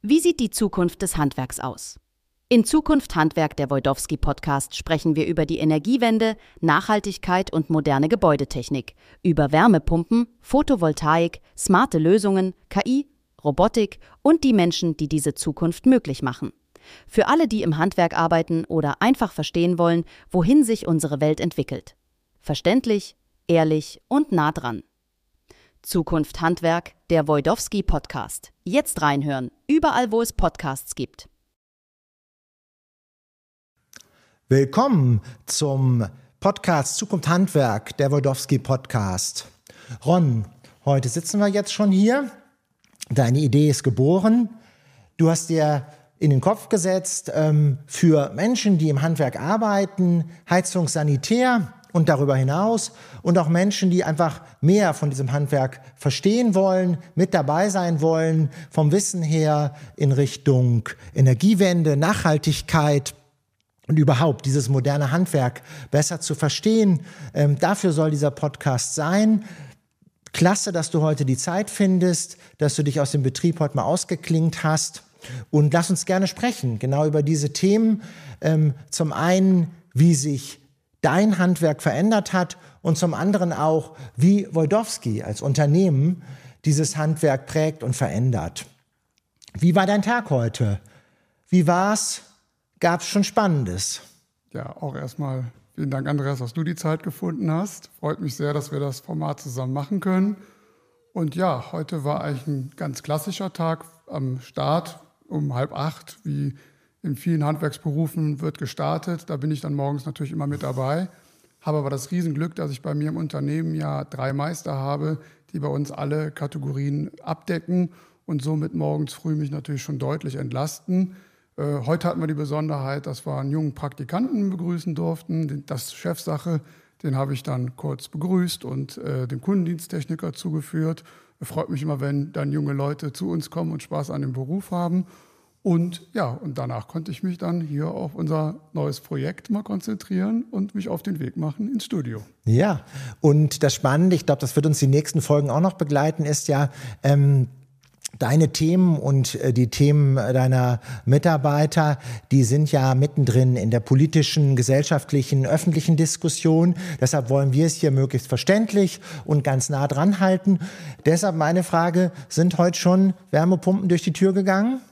Wie sieht die Zukunft des Handwerks aus? In Zukunft Handwerk, der Wojdowski-Podcast, sprechen wir über die Energiewende, Nachhaltigkeit und moderne Gebäudetechnik, über Wärmepumpen, Photovoltaik, smarte Lösungen, KI, Robotik und die Menschen, die diese Zukunft möglich machen. Für alle, die im Handwerk arbeiten oder einfach verstehen wollen, wohin sich unsere Welt entwickelt. Verständlich, ehrlich und nah dran. Zukunft Handwerk, der Wojdowski-Podcast. Jetzt reinhören, überall wo es Podcasts gibt. Willkommen zum Podcast Zukunft Handwerk, der Wojdowski-Podcast. Ron, heute sitzen wir jetzt schon hier. Deine Idee ist geboren. Du hast dir in den Kopf gesetzt, für Menschen, die im Handwerk arbeiten, Heizung, Sanitär und darüber hinaus und auch Menschen, die einfach mehr von diesem Handwerk verstehen wollen, mit dabei sein wollen, vom Wissen her in Richtung Energiewende, Nachhaltigkeit und überhaupt dieses moderne Handwerk besser zu verstehen. Dafür soll dieser Podcast sein. Klasse, dass du heute die Zeit findest, dass du dich aus dem Betrieb heute mal ausgeklingt hast. Und lass uns gerne sprechen, genau über diese Themen. Zum einen, wie sich dein Handwerk verändert hat und zum anderen auch, wie Wojdowski als Unternehmen dieses Handwerk prägt und verändert. Wie war dein Tag heute? Wie war's? Gab's schon Spannendes? Ja, auch erstmal vielen Dank, Andreas, dass du die Zeit gefunden hast. Freut mich sehr, dass wir das Format zusammen machen können. Und ja, heute war eigentlich ein ganz klassischer Tag am Start um 7:30, wie in vielen Handwerksberufen wird gestartet. Da bin ich dann morgens natürlich immer mit dabei. Habe aber das Riesenglück, dass ich bei mir im Unternehmen ja 3 Meister habe, die bei uns alle Kategorien abdecken und somit morgens früh mich natürlich schon deutlich entlasten. Heute hatten wir die Besonderheit, dass wir einen jungen Praktikanten begrüßen durften. Das ist Chefsache, den habe ich dann kurz begrüßt und dem Kundendiensttechniker zugeführt. Freut mich immer, wenn dann junge Leute zu uns kommen und Spaß an dem Beruf haben. Und ja, und danach konnte ich mich dann hier auf unser neues Projekt mal konzentrieren und mich auf den Weg machen ins Studio. Ja, und das Spannende, ich glaube, das wird uns die nächsten Folgen auch noch begleiten, ist ja deine Themen und die Themen deiner Mitarbeiter, die sind ja mittendrin in der politischen, gesellschaftlichen, öffentlichen Diskussion. Deshalb wollen wir es hier möglichst verständlich und ganz nah dran halten. Deshalb meine Frage, sind heute schon Wärmepumpen durch die Tür gegangen?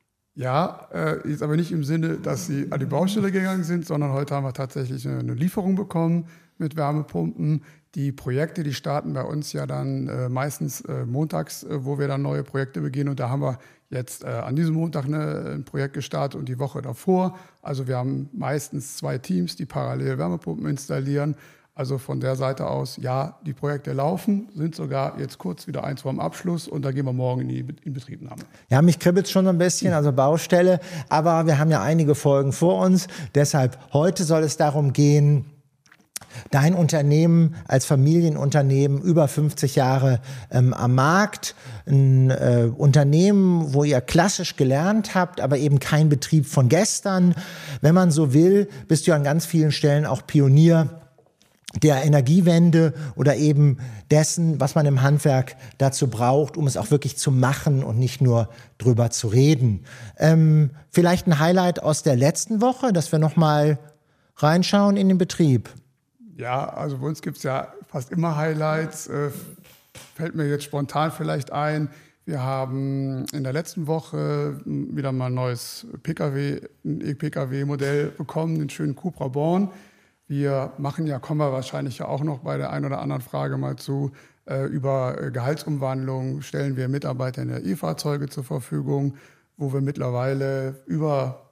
Ja, ist aber nicht im Sinne, dass sie an die Baustelle gegangen sind, sondern heute haben wir tatsächlich eine Lieferung bekommen mit Wärmepumpen. Die Projekte, die starten bei uns ja dann meistens montags, wo wir dann neue Projekte beginnen. Und da haben wir jetzt an diesem Montag ein Projekt gestartet und die Woche davor. Also wir haben meistens 2 Teams, die parallel Wärmepumpen installieren. Also von der Seite aus, ja, die Projekte laufen, sind sogar jetzt kurz wieder 1 vorm Abschluss und da gehen wir morgen in die Inbetriebnahme. Ja, mich kribbelt schon so ein bisschen, also Baustelle, aber wir haben ja einige Folgen vor uns. Deshalb heute soll es darum gehen, dein Unternehmen als Familienunternehmen über 50 Jahre am Markt, ein Unternehmen, wo ihr klassisch gelernt habt, aber eben kein Betrieb von gestern. Wenn man so will, bist du an ganz vielen Stellen auch Pionier der Energiewende oder eben dessen, was man im Handwerk dazu braucht, um es auch wirklich zu machen und nicht nur drüber zu reden. Vielleicht ein Highlight aus der letzten Woche, dass wir nochmal reinschauen in den Betrieb. Ja, also bei uns gibt es ja fast immer Highlights. Fällt mir jetzt spontan vielleicht ein. Wir haben in der letzten Woche wieder mal ein neues E-Pkw-Modell bekommen, den schönen Cupra Born. Wir machen ja, kommen wir wahrscheinlich ja auch noch bei der einen oder anderen Frage mal zu, über Gehaltsumwandlung stellen wir Mitarbeiter in der E-Fahrzeuge zur Verfügung, wo wir mittlerweile über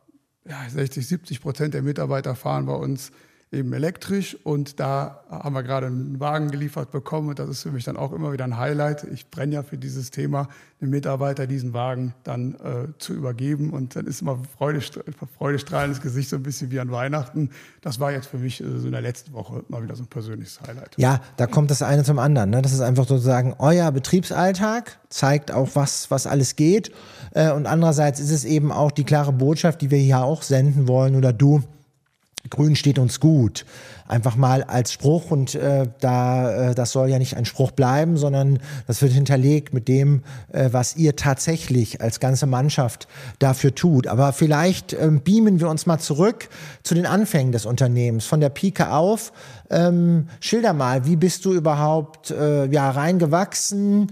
60-70% der Mitarbeiter fahren bei uns eben elektrisch und da haben wir gerade einen Wagen geliefert bekommen und das ist für mich dann auch immer wieder ein Highlight. Ich brenne ja für dieses Thema, den Mitarbeiter diesen Wagen dann zu übergeben und dann ist immer freudestrahlendes Gesicht, so ein bisschen wie an Weihnachten. Das war jetzt für mich so in der letzten Woche mal wieder so ein persönliches Highlight. Ja, da kommt das eine zum anderen. Ne? Das ist einfach sozusagen euer Betriebsalltag, zeigt auch, was alles geht und andererseits ist es eben auch die klare Botschaft, die wir hier auch senden wollen oder du, Grün steht uns gut. Einfach mal als Spruch und das soll ja nicht ein Spruch bleiben, sondern das wird hinterlegt mit dem, was ihr tatsächlich als ganze Mannschaft dafür tut. Aber vielleicht beamen wir uns mal zurück zu den Anfängen des Unternehmens, von der Pike auf. Schilder mal, wie bist du überhaupt reingewachsen?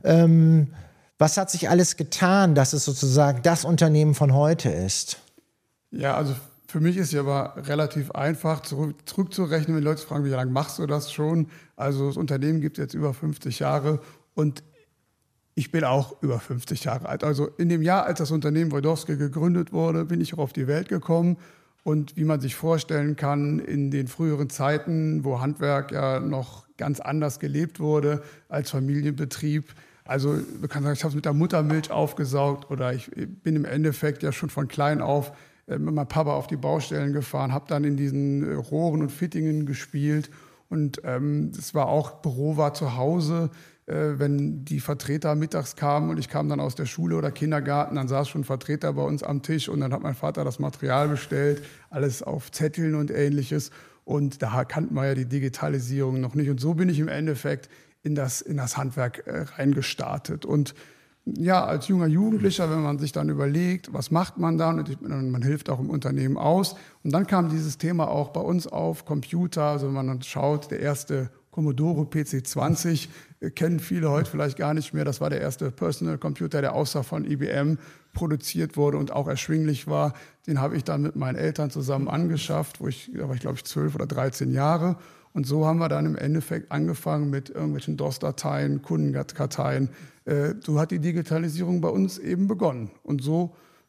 Was hat sich alles getan, dass es sozusagen das Unternehmen von heute ist? Ja, also für mich ist ja aber relativ einfach zurückzurechnen, wenn Leute fragen, wie lange machst du das schon? Also das Unternehmen gibt es jetzt über 50 Jahre und ich bin auch über 50 Jahre alt. Also in dem Jahr, als das Unternehmen Wojdowski gegründet wurde, bin ich auch auf die Welt gekommen. Und wie man sich vorstellen kann, in den früheren Zeiten, wo Handwerk ja noch ganz anders gelebt wurde als Familienbetrieb. Also man kann sagen, ich habe es mit der Muttermilch aufgesaugt oder ich bin im Endeffekt ja schon von klein auf mit meinem Papa auf die Baustellen gefahren, habe dann in diesen Rohren und Fittingen gespielt und es war auch, Büro war zu Hause, wenn die Vertreter mittags kamen und ich kam dann aus der Schule oder Kindergarten, dann saß schon ein Vertreter bei uns am Tisch und dann hat mein Vater das Material bestellt, alles auf Zetteln und Ähnliches und da kannten wir ja die Digitalisierung noch nicht und so bin ich im Endeffekt in das Handwerk reingestartet und ja, als junger Jugendlicher, wenn man sich dann überlegt, was macht man dann und man hilft auch im Unternehmen aus. Und dann kam dieses Thema auch bei uns auf, Computer, also wenn man dann schaut, der erste Commodore PC20, kennen viele heute vielleicht gar nicht mehr, das war der erste Personal Computer, der außer von IBM produziert wurde und auch erschwinglich war. Den habe ich dann mit meinen Eltern zusammen angeschafft, da war ich glaube ich 12 oder 13 Jahre. Und so haben wir dann im Endeffekt angefangen mit irgendwelchen DOS-Dateien, Kundendateien. So hat die Digitalisierung bei uns eben begonnen. Und so,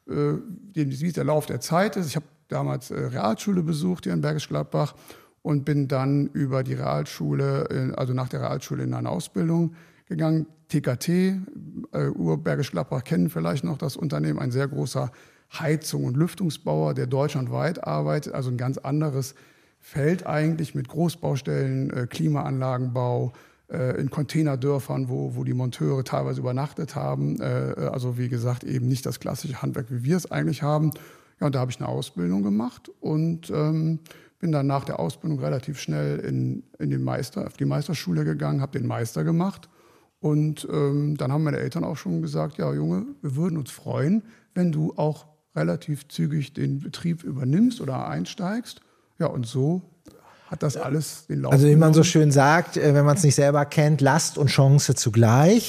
wie der Lauf der Zeit ist, ich habe damals Realschule besucht hier in Bergisch Gladbach und bin dann über die Realschule, also nach der Realschule in eine Ausbildung gegangen. TKT, Bergisch Gladbach kennen vielleicht noch das Unternehmen, ein sehr großer Heizung- und Lüftungsbauer, der deutschlandweit arbeitet, also ein ganz anderes Feld eigentlich mit Großbaustellen, Klimaanlagenbau, in Containerdörfern, wo die Monteure teilweise übernachtet haben. Also wie gesagt, eben nicht das klassische Handwerk, wie wir es eigentlich haben. Ja, und da habe ich eine Ausbildung gemacht und bin dann nach der Ausbildung relativ schnell auf die Meisterschule gegangen, habe den Meister gemacht. Und dann haben meine Eltern auch schon gesagt, ja Junge, wir würden uns freuen, wenn du auch relativ zügig den Betrieb übernimmst oder einsteigst. Ja, und so hat das alles den Lauf Also wie man so genommen. schön sagt, wenn man es nicht selber kennt, Last und Chance zugleich.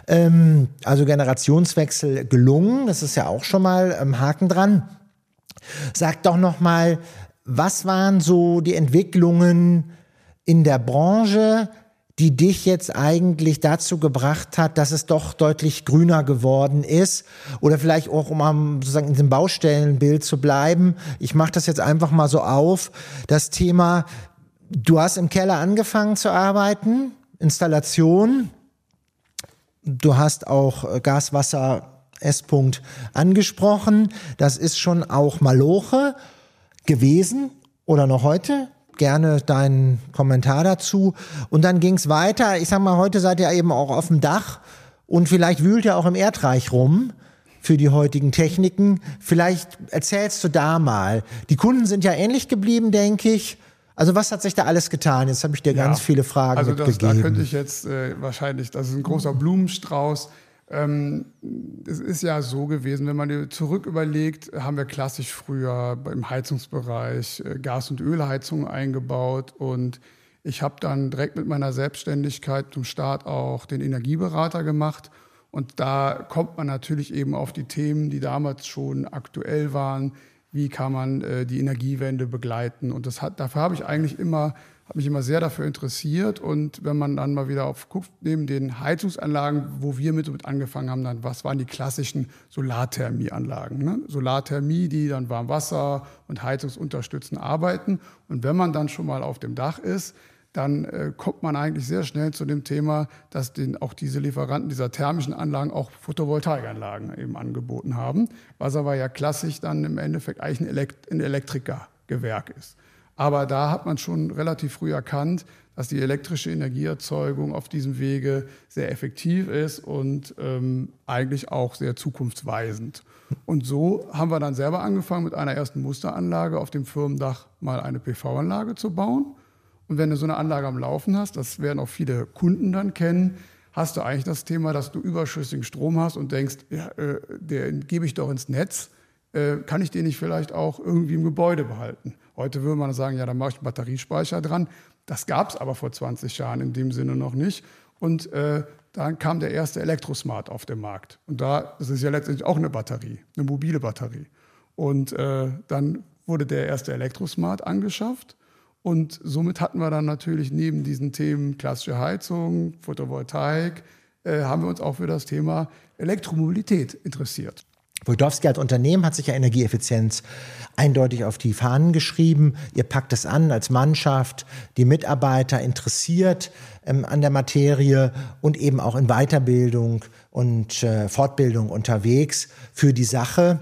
Also Generationswechsel gelungen, das ist ja auch schon mal Haken dran. Sag doch noch mal, was waren so die Entwicklungen in der Branche, die dich jetzt eigentlich dazu gebracht hat, dass es doch deutlich grüner geworden ist? Oder vielleicht auch, um sozusagen in diesem Baustellenbild zu bleiben, ich mache das jetzt einfach mal so auf, das Thema, du hast im Keller angefangen zu arbeiten, Installation, du hast auch Gas, Wasser, S-Punkt angesprochen, das ist schon auch Maloche gewesen oder noch heute? Gerne deinen Kommentar dazu. Und dann ging es weiter. Ich sag mal, heute seid ihr eben auch auf dem Dach und vielleicht wühlt ihr auch im Erdreich rum für die heutigen Techniken. Vielleicht erzählst du da mal. Die Kunden sind ja ähnlich geblieben, denke ich. Also was hat sich da alles getan? Jetzt habe ich dir ganz viele Fragen mitgegeben. Da könnte ich jetzt wahrscheinlich, das ist ein großer Blumenstrauß. Es ist ja so gewesen, wenn man zurück überlegt, haben wir klassisch früher im Heizungsbereich Gas- und Ölheizungen eingebaut und ich habe dann direkt mit meiner Selbstständigkeit zum Start auch den Energieberater gemacht und da kommt man natürlich eben auf die Themen, die damals schon aktuell waren. Wie kann man die Energiewende begleiten? Und dafür habe mich immer sehr dafür interessiert. Und wenn man dann mal wieder guckt, neben den Heizungsanlagen, wo wir mit angefangen haben, dann was waren die klassischen Solarthermieanlagen? Ne? Solarthermie, die dann Warmwasser und heizungsunterstützend arbeiten. Und wenn man dann schon mal auf dem Dach ist, dann kommt man eigentlich sehr schnell zu dem Thema, dass auch diese Lieferanten dieser thermischen Anlagen auch Photovoltaikanlagen eben angeboten haben, was aber ja klassisch dann im Endeffekt eigentlich ein Elektrikergewerk ist. Aber da hat man schon relativ früh erkannt, dass die elektrische Energieerzeugung auf diesem Wege sehr effektiv ist und eigentlich auch sehr zukunftsweisend. Und so haben wir dann selber angefangen, mit einer ersten Musteranlage auf dem Firmendach mal eine PV-Anlage zu bauen. Und wenn du so eine Anlage am Laufen hast, das werden auch viele Kunden dann kennen, hast du eigentlich das Thema, dass du überschüssigen Strom hast und denkst, ja, den gebe ich doch ins Netz, kann ich den nicht vielleicht auch irgendwie im Gebäude behalten? Heute würde man sagen, ja, dann mache ich einen Batteriespeicher dran. Das gab es aber vor 20 Jahren in dem Sinne noch nicht. Und dann kam der erste Elektrosmart auf den Markt. Und das ist ja letztendlich auch eine Batterie, eine mobile Batterie. Und dann wurde der erste Elektrosmart angeschafft. Und somit hatten wir dann natürlich neben diesen Themen klassische Heizung, Photovoltaik, haben wir uns auch für das Thema Elektromobilität interessiert. Wojdowski als Unternehmen hat sich ja Energieeffizienz eindeutig auf die Fahnen geschrieben. Ihr packt es an als Mannschaft, die Mitarbeiter interessiert an der Materie und eben auch in Weiterbildung und Fortbildung unterwegs für die Sache.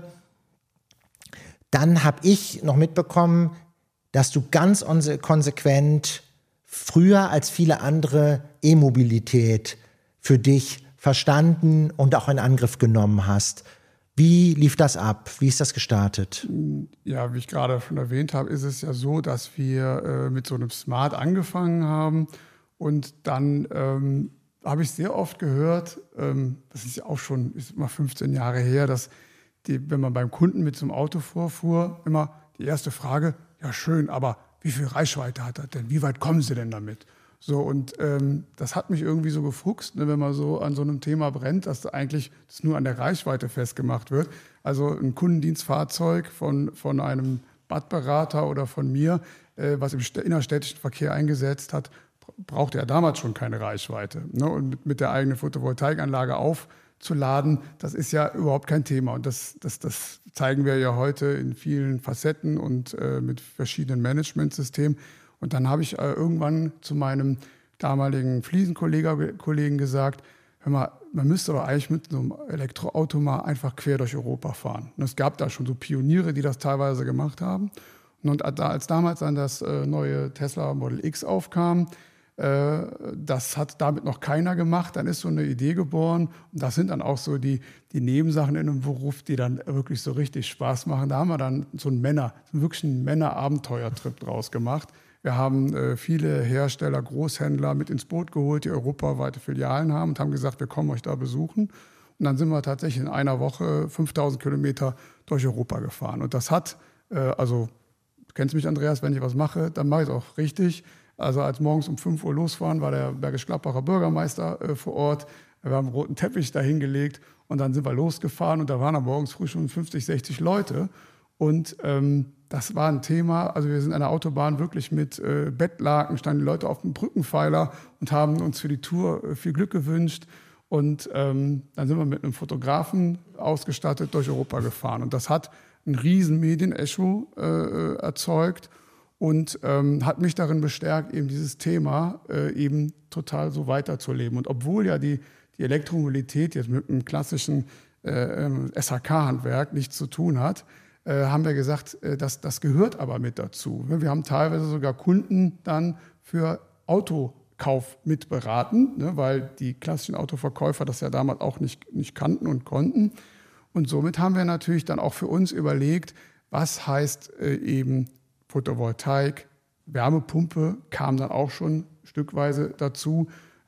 Dann habe ich noch mitbekommen, dass du ganz konsequent früher als viele andere E-Mobilität für dich verstanden und auch in Angriff genommen hast. Wie lief das ab? Wie ist das gestartet? Ja, wie ich gerade schon erwähnt habe, ist es ja so, dass wir mit so einem Smart angefangen haben. Und dann habe ich sehr oft gehört, das ist ja auch schon ist mal 15 Jahre her, dass wenn man beim Kunden mit so einem Auto vorfuhr, immer die erste Frage, ja schön, aber wie viel Reichweite hat er denn? Wie weit kommen Sie denn damit? So, und das hat mich irgendwie so gefuchst, ne, wenn man so an so einem Thema brennt, dass eigentlich das nur an der Reichweite festgemacht wird. Also ein Kundendienstfahrzeug von einem Badberater oder von mir, was im innerstädtischen Verkehr eingesetzt hat, brauchte ja damals schon keine Reichweite. Ne? Und mit der eigenen Photovoltaikanlage aufzuladen, das ist ja überhaupt kein Thema. Und das zeigen wir ja heute in vielen Facetten und mit verschiedenen Managementsystemen. Und dann habe ich irgendwann zu meinem damaligen Fliesenkollegen gesagt, hör mal, man müsste doch eigentlich mit so einem Elektroauto mal einfach quer durch Europa fahren. Und es gab da schon so Pioniere, die das teilweise gemacht haben. Und als damals dann das neue Tesla Model X aufkam, das hat damit noch keiner gemacht, dann ist so eine Idee geboren. Und das sind dann auch so die Nebensachen in einem Beruf, die dann wirklich so richtig Spaß machen. Da haben wir dann so einen Männer-Abenteuertrip draus gemacht. Wir haben viele Hersteller, Großhändler mit ins Boot geholt, die europaweite Filialen haben und haben gesagt, wir kommen euch da besuchen. Und dann sind wir tatsächlich in einer Woche 5000 Kilometer durch Europa gefahren. Und das hat, also du kennst mich, Andreas, wenn ich was mache, dann mache ich es auch richtig. Also als morgens um 5 Uhr losfahren, war der Bergisch-Gladbacher Bürgermeister vor Ort. Wir haben einen roten Teppich dahin gelegt und dann sind wir losgefahren und da waren am morgens früh schon 50, 60 Leute. Und das war ein Thema, also wir sind an der Autobahn wirklich mit Bettlaken, standen die Leute auf dem Brückenpfeiler und haben uns für die Tour viel Glück gewünscht. Und dann sind wir mit einem Fotografen ausgestattet durch Europa gefahren. Und das hat einen riesen Medienecho erzeugt und hat mich darin bestärkt, eben dieses Thema eben total so weiterzuleben. Und obwohl ja die Elektromobilität jetzt mit einem klassischen SHK-Handwerk nichts zu tun hat, haben wir gesagt, das gehört aber mit dazu. Wir haben teilweise sogar Kunden dann für Autokauf mitberaten, ne, weil die klassischen Autoverkäufer das ja damals auch nicht kannten und konnten. Und somit haben wir natürlich dann auch für uns überlegt, was heißt eben Photovoltaik, Wärmepumpe kam dann auch schon stückweise dazu,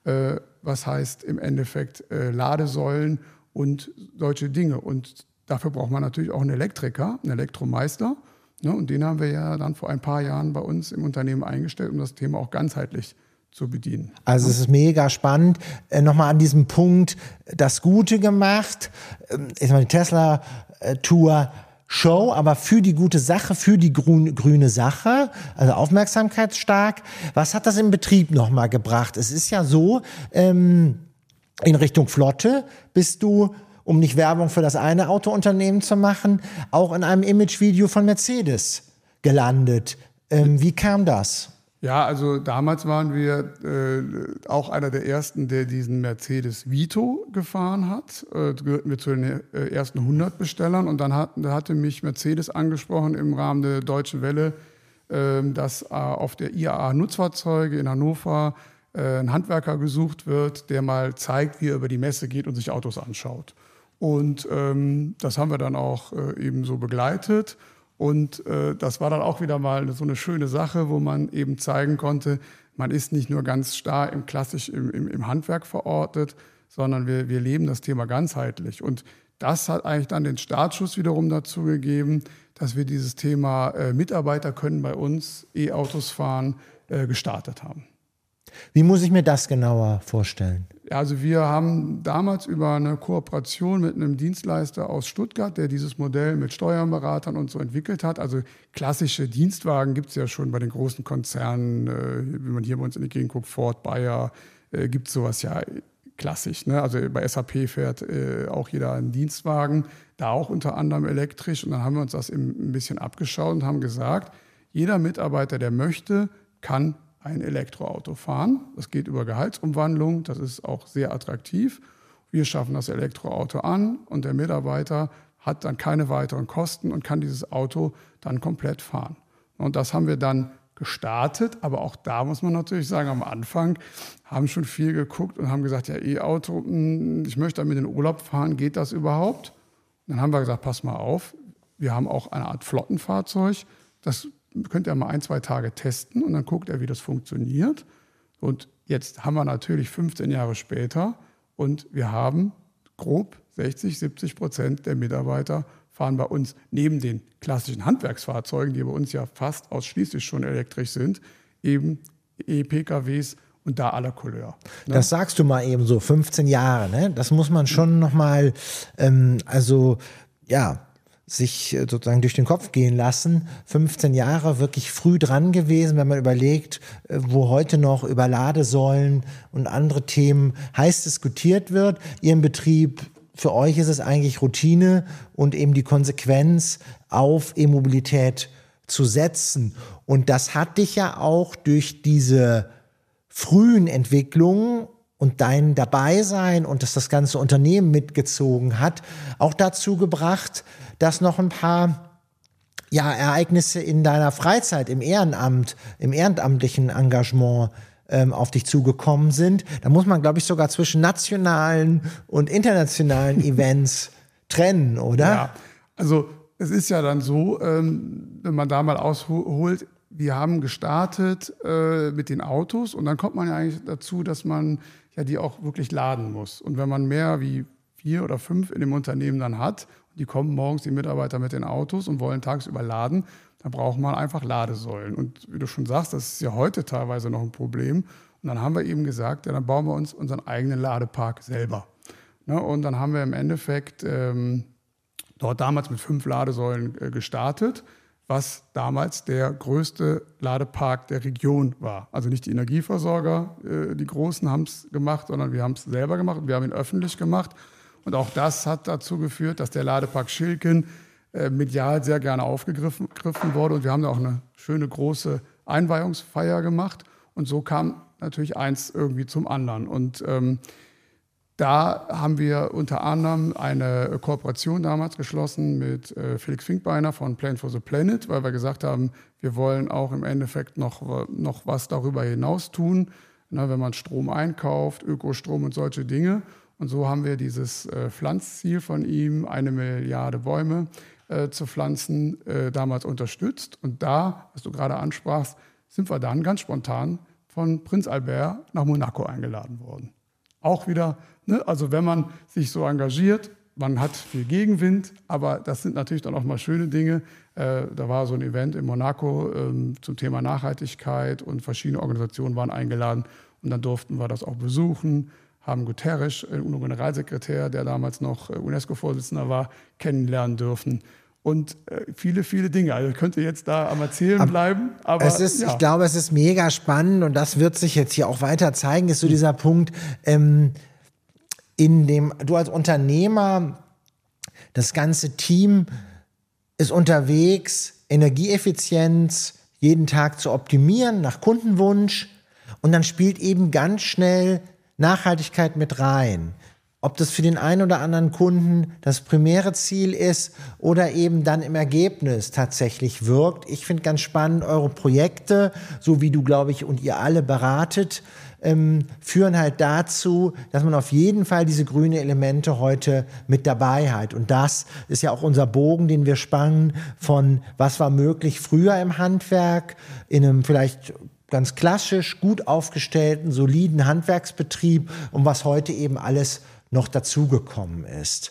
was heißt im Endeffekt Ladesäulen und solche Dinge. Und dafür braucht man natürlich auch einen Elektriker, einen Elektromeister. Ne? Und den haben wir ja dann vor ein paar Jahren bei uns im Unternehmen eingestellt, um das Thema auch ganzheitlich zu bedienen. Also es ist mega spannend. Nochmal an diesem Punkt das Gute gemacht. Ich meine, die Tesla-Tour Show, aber für die gute Sache, für die grüne Sache, also aufmerksamkeitsstark. Was hat das im Betrieb nochmal gebracht? Es ist ja so, in Richtung Flotte bist du, um nicht Werbung für das eine Autounternehmen zu machen, auch in einem Imagevideo von Mercedes gelandet. Wie kam das? Ja, also damals waren wir auch einer der ersten, der diesen Mercedes Vito gefahren hat. Da gehörten wir zu den ersten 100 Bestellern. Und dann hatte mich Mercedes angesprochen im Rahmen der Deutschen Welle dass auf der IAA Nutzfahrzeuge in Hannover ein Handwerker gesucht wird, der mal zeigt, wie er über die Messe geht und sich Autos anschaut. Und das haben wir dann auch eben so begleitet. Und das war dann auch wieder mal so eine schöne Sache, wo man eben zeigen konnte, man ist nicht nur ganz starr im Handwerk verortet, sondern wir leben das Thema ganzheitlich. Und das hat eigentlich dann den Startschuss wiederum dazu gegeben, dass wir dieses Thema Mitarbeiter können bei uns E-Autos fahren gestartet haben. Wie muss ich mir das genauer vorstellen? Also wir haben damals über eine Kooperation mit einem Dienstleister aus Stuttgart, der dieses Modell mit Steuerberatern und so entwickelt hat. Also klassische Dienstwagen gibt es ja schon bei den großen Konzernen, wenn man hier bei uns in die Gegend guckt, Ford, Bayer, gibt es sowas ja klassisch. Ne? Also bei SAP fährt auch jeder einen Dienstwagen, da auch unter anderem elektrisch. Und dann haben wir uns das ein bisschen abgeschaut und haben gesagt, jeder Mitarbeiter, der möchte, kann ein Elektroauto fahren. Das geht über Gehaltsumwandlung, das ist auch sehr attraktiv. Wir schaffen das Elektroauto an und der Mitarbeiter hat dann keine weiteren Kosten und kann dieses Auto dann komplett fahren. Und das haben wir dann gestartet, aber auch da muss man natürlich sagen, am Anfang haben schon viel geguckt und haben gesagt, ja, E-Auto, ich möchte damit in den Urlaub fahren, geht das überhaupt? Und dann haben wir gesagt, pass mal auf, wir haben auch eine Art Flottenfahrzeug, das könnt ihr mal 1-2 Tage testen und dann guckt er, wie das funktioniert. Und jetzt haben wir natürlich 15 Jahre später und wir haben grob 60-70% der Mitarbeiter fahren bei uns neben den klassischen Handwerksfahrzeugen, die bei uns ja fast ausschließlich schon elektrisch sind, eben E-PKWs und da aller Couleur. Ne? Das sagst du mal eben so, 15 Jahre, ne? Das muss man schon nochmal, sich sozusagen durch den Kopf gehen lassen. 15 Jahre wirklich früh dran gewesen, wenn man überlegt, wo heute noch über Ladesäulen und andere Themen heiß diskutiert wird. Ihrem Betrieb, für euch ist es eigentlich Routine und eben die Konsequenz auf E-Mobilität zu setzen. Und das hat dich ja auch durch diese frühen Entwicklungen und dein Dabeisein und dass das ganze Unternehmen mitgezogen hat, auch dazu gebracht, dass noch ein paar Ereignisse in deiner Freizeit, im Ehrenamt, im ehrenamtlichen Engagement auf dich zugekommen sind. Da muss man, glaube ich, sogar zwischen nationalen und internationalen Events trennen, oder? Ja, also es ist ja dann so, wenn man da mal ausholt, wir haben gestartet mit den Autos und dann kommt man ja eigentlich dazu, dass man ja die auch wirklich laden muss. Und wenn man mehr wie 4 oder 5 in dem Unternehmen dann hat, die kommen morgens, die Mitarbeiter mit den Autos und wollen tagsüber laden, dann braucht man einfach Ladesäulen. Und wie du schon sagst, das ist ja heute teilweise noch ein Problem. Und dann haben wir eben gesagt, ja, dann bauen wir uns unseren eigenen Ladepark selber. Ne? Und dann haben wir im Endeffekt dort damals mit 5 Ladesäulen gestartet, was damals der größte Ladepark der Region war. Also nicht die Energieversorger, die Großen haben es gemacht, sondern wir haben es selber gemacht und wir haben ihn öffentlich gemacht. Und auch das hat dazu geführt, dass der Ladepark Schilken medial sehr gerne aufgegriffen wurde. Und wir haben da auch eine schöne große Einweihungsfeier gemacht. Und so kam natürlich eins irgendwie zum anderen. Und da haben wir unter anderem eine Kooperation damals geschlossen mit Felix Finkbeiner von Plan for the Planet, weil wir gesagt haben, wir wollen auch im Endeffekt noch was darüber hinaus tun, wenn man Strom einkauft, Ökostrom und solche Dinge. Und so haben wir dieses Pflanzziel von ihm, 1 Milliarde Bäume zu pflanzen, damals unterstützt. Und da, was du gerade ansprachst, sind wir dann ganz spontan von Prinz Albert nach Monaco eingeladen worden. Auch wieder, ne? Also wenn man sich so engagiert, man hat viel Gegenwind, aber das sind natürlich dann auch mal schöne Dinge. Da war so ein Event in Monaco zum Thema Nachhaltigkeit und verschiedene Organisationen waren eingeladen. Und dann durften wir das auch besuchen, haben Guterres, UNO-Generalsekretär, der damals noch UNESCO-Vorsitzender war, kennenlernen dürfen. Und viele, viele Dinge. Also ich könnte jetzt da am Erzählen bleiben. Aber ich glaube, es ist mega spannend und das wird sich jetzt hier auch weiter zeigen, ist so dieser Punkt, in dem du als Unternehmer, das ganze Team ist unterwegs, Energieeffizienz jeden Tag zu optimieren nach Kundenwunsch und dann spielt eben ganz schnell Nachhaltigkeit mit rein. ob das für den einen oder anderen Kunden das primäre Ziel ist oder eben dann im Ergebnis tatsächlich wirkt. Ich finde ganz spannend, eure Projekte, so wie du, glaube ich, und ihr alle beratet, führen halt dazu, dass man auf jeden Fall diese grünen Elemente heute mit dabei hat. Und das ist ja auch unser Bogen, den wir spannen von was war möglich früher im Handwerk, in einem vielleicht ganz klassisch, gut aufgestellten, soliden Handwerksbetrieb und was heute eben alles noch dazugekommen ist.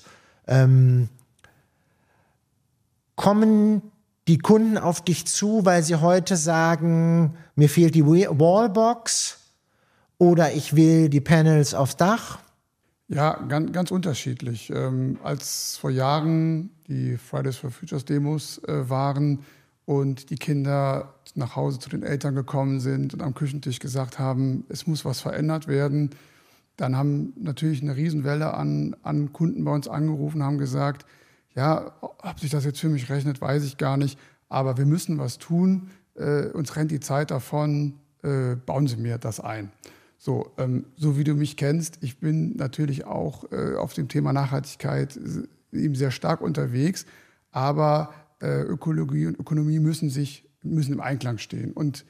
Kommen die Kunden auf dich zu, weil sie heute sagen, mir fehlt die Wallbox oder ich will die Panels aufs Dach? Ja, ganz unterschiedlich. Als vor Jahren die Fridays for Futures Demos waren und die Kinder nach Hause zu den Eltern gekommen sind und am Küchentisch gesagt haben, es muss was verändert werden, dann haben natürlich eine Riesenwelle an Kunden bei uns angerufen, haben gesagt, ja, ob sich das jetzt für mich rechnet, weiß ich gar nicht, aber wir müssen was tun, uns rennt die Zeit davon, bauen Sie mir das ein. So wie du mich kennst, ich bin natürlich auch auf dem Thema Nachhaltigkeit eben sehr stark unterwegs, aber Ökologie und Ökonomie müssen im Einklang stehen. Und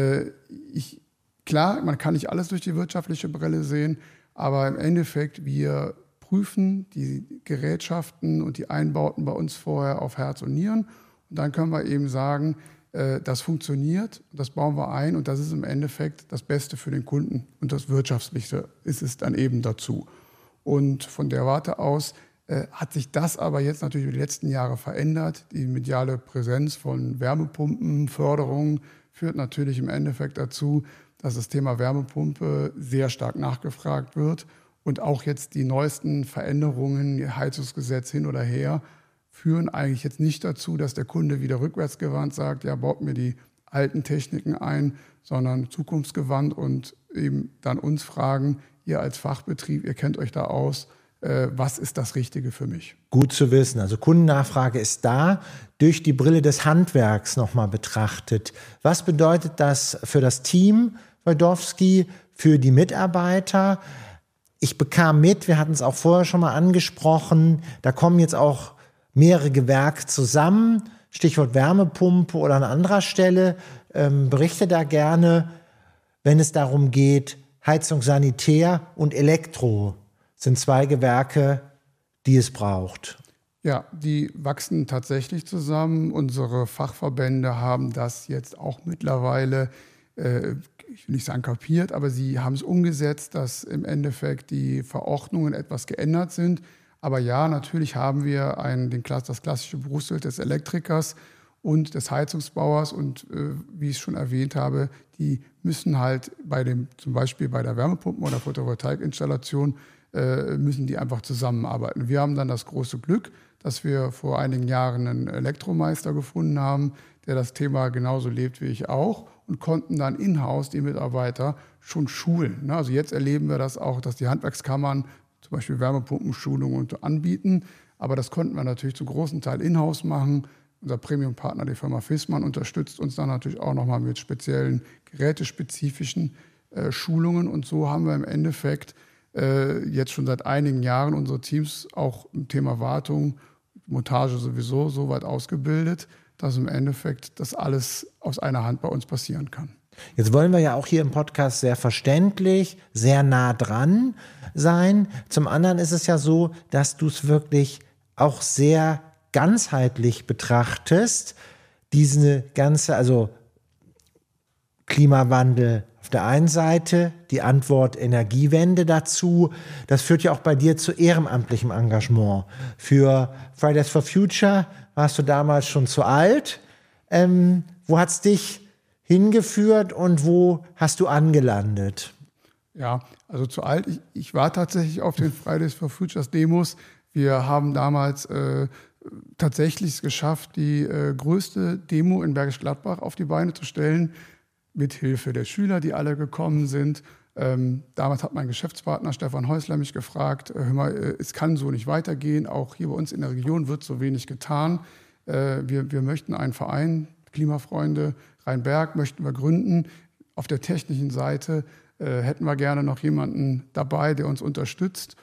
klar, man kann nicht alles durch die wirtschaftliche Brille sehen, aber im Endeffekt, wir prüfen die Gerätschaften und die Einbauten bei uns vorher auf Herz und Nieren. Und dann können wir eben sagen, das funktioniert, das bauen wir ein und das ist im Endeffekt das Beste für den Kunden und das Wirtschaftliche ist es dann eben dazu. Und von der Warte aus hat sich das aber jetzt natürlich über die letzten Jahre verändert. Die mediale Präsenz von Wärmepumpen, Förderung führt natürlich im Endeffekt dazu, dass das Thema Wärmepumpe sehr stark nachgefragt wird und auch jetzt die neuesten Veränderungen, Heizungsgesetz hin oder her, führen eigentlich jetzt nicht dazu, dass der Kunde wieder rückwärtsgewandt sagt, ja, baut mir die alten Techniken ein, sondern zukunftsgewandt und eben dann uns fragen, ihr als Fachbetrieb, ihr kennt euch da aus, was ist das Richtige für mich? Gut zu wissen. Also Kundennachfrage ist da, durch die Brille des Handwerks nochmal betrachtet. Was bedeutet das für das Team Wojtowski, für die Mitarbeiter? Ich bekam mit, wir hatten es auch vorher schon mal angesprochen, da kommen jetzt auch mehrere Gewerke zusammen, Stichwort Wärmepumpe oder an anderer Stelle. Berichte da gerne, wenn es darum geht, Heizung, Sanitär und Elektro sind zwei Gewerke, die es braucht. Ja, die wachsen tatsächlich zusammen. Unsere Fachverbände haben das jetzt auch mittlerweile, ich will nicht sagen kapiert, aber sie haben es umgesetzt, dass im Endeffekt die Verordnungen etwas geändert sind. Aber ja, natürlich haben wir das klassische Berufsbild des Elektrikers und des Heizungsbauers. Und wie ich es schon erwähnt habe, die müssen halt zum Beispiel bei der Wärmepumpen- oder Photovoltaikinstallation, müssen die einfach zusammenarbeiten. Wir haben dann das große Glück, dass wir vor einigen Jahren einen Elektromeister gefunden haben, der das Thema genauso lebt wie ich auch und konnten dann in-house die Mitarbeiter schon schulen. Also jetzt erleben wir das auch, dass die Handwerkskammern zum Beispiel Wärmepumpenschulungen anbieten. Aber das konnten wir natürlich zum großen Teil in-house machen. Unser Premium-Partner, die Firma Fissmann, unterstützt uns dann natürlich auch nochmal mit speziellen, gerätespezifischen Schulungen. Und so haben wir im Endeffekt jetzt schon seit einigen Jahren unsere Teams auch im Thema Wartung, Montage sowieso so weit ausgebildet, dass im Endeffekt das alles aus einer Hand bei uns passieren kann. Jetzt wollen wir ja auch hier im Podcast sehr verständlich, sehr nah dran sein. Zum anderen ist es ja so, dass du es wirklich auch sehr ganzheitlich betrachtest. Diese ganze, also Klimawandel auf der einen Seite, die Antwort Energiewende dazu. Das führt ja auch bei dir zu ehrenamtlichem Engagement. Für Fridays for Future warst du damals schon zu alt. Wo hat es dich hingeführt und wo hast du angelandet? Ja, also zu alt. Ich war tatsächlich auf den Fridays for Futures Demos. Wir haben damals tatsächlich es geschafft, die größte Demo in Bergisch Gladbach auf die Beine zu stellen, mit Hilfe der Schüler, die alle gekommen sind. Damals hat mein Geschäftspartner Stefan Häusler mich gefragt, hör mal, es kann so nicht weitergehen, auch hier bei uns in der Region wird so wenig getan. Wir möchten einen Verein, Klimafreunde Rheinberg, möchten wir gründen. Auf der technischen Seite hätten wir gerne noch jemanden dabei, der uns unterstützt.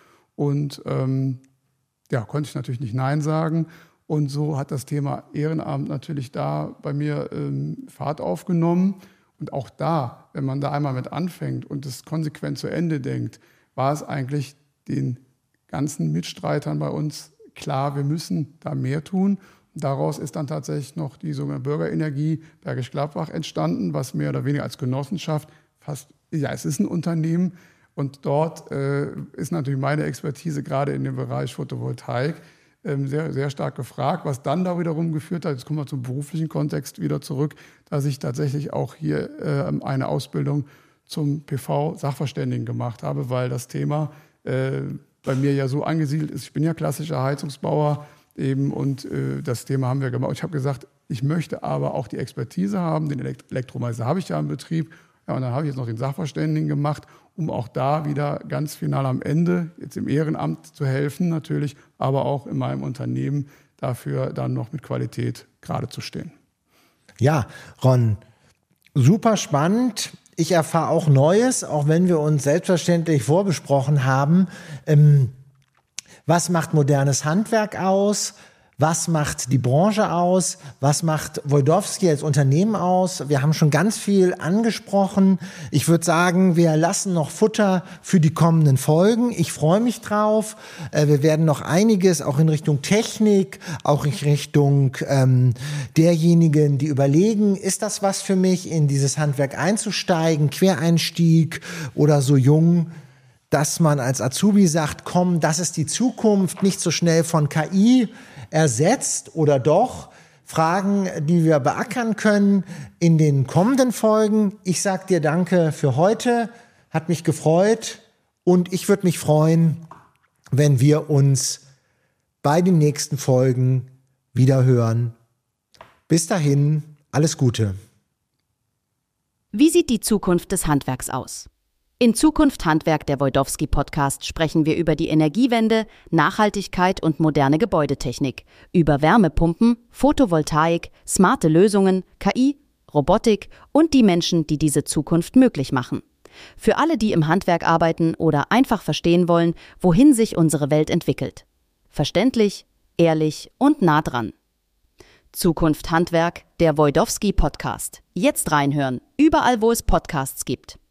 und konnte ich natürlich nicht Nein sagen. Und so hat das Thema Ehrenamt natürlich da bei mir Fahrt aufgenommen. Und auch da, wenn man da einmal mit anfängt und es konsequent zu Ende denkt, war es eigentlich den ganzen Mitstreitern bei uns klar, wir müssen da mehr tun. Und daraus ist dann tatsächlich noch die sogenannte Bürgerenergie Bergisch Gladbach entstanden, was mehr oder weniger als Genossenschaft es ist ein Unternehmen. Und dort ist natürlich meine Expertise gerade in dem Bereich Photovoltaik sehr, sehr stark gefragt, was dann da wiederum geführt hat, jetzt kommen wir zum beruflichen Kontext wieder zurück, dass ich tatsächlich auch hier eine Ausbildung zum PV-Sachverständigen gemacht habe, weil das Thema bei mir ja so angesiedelt ist. Ich bin ja klassischer Heizungsbauer eben und das Thema haben wir gemacht. Ich habe gesagt, ich möchte aber auch die Expertise haben, den Elektromeister habe ich ja im Betrieb. Ja, und dann habe ich jetzt noch den Sachverständigen gemacht, um auch da wieder ganz final am Ende, jetzt im Ehrenamt zu helfen natürlich, aber auch in meinem Unternehmen dafür dann noch mit Qualität gerade zu stehen. Ja, Ron, super spannend. Ich erfahre auch Neues, auch wenn wir uns selbstverständlich vorbesprochen haben. Was macht modernes Handwerk aus? Was macht die Branche aus? Was macht Wojdowski als Unternehmen aus? Wir haben schon ganz viel angesprochen. Ich würde sagen, wir lassen noch Futter für die kommenden Folgen. Ich freue mich drauf. Wir werden noch einiges auch in Richtung Technik, auch in Richtung derjenigen, die überlegen, ist das was für mich, in dieses Handwerk einzusteigen, Quereinstieg oder so jung, dass man als Azubi sagt, komm, das ist die Zukunft, nicht so schnell von KI ersetzt oder doch. Fragen, die wir beackern können in den kommenden Folgen. Ich sage dir danke für heute, hat mich gefreut und ich würde mich freuen, wenn wir uns bei den nächsten Folgen wieder hören. Bis dahin, alles Gute. Wie sieht die Zukunft des Handwerks aus? In Zukunft Handwerk, der Wojdowski-Podcast, sprechen wir über die Energiewende, Nachhaltigkeit und moderne Gebäudetechnik, über Wärmepumpen, Photovoltaik, smarte Lösungen, KI, Robotik und die Menschen, die diese Zukunft möglich machen. Für alle, die im Handwerk arbeiten oder einfach verstehen wollen, wohin sich unsere Welt entwickelt. Verständlich, ehrlich und nah dran. Zukunft Handwerk, der Wojdowski-Podcast. Jetzt reinhören, überall wo es Podcasts gibt.